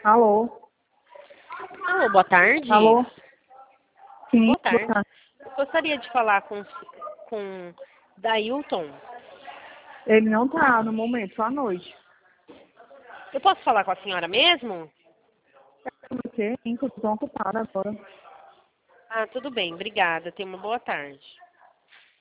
Alô? Alô, boa tarde. Alô? Sim, Boa tarde. boa tarde. Gostaria de falar com Dailton. Ele não tá no momento, só à noite. Eu posso falar com a senhora mesmo? Porque eu estou ocupada agora. Ah, tudo bem, obrigada. Tenha uma boa tarde.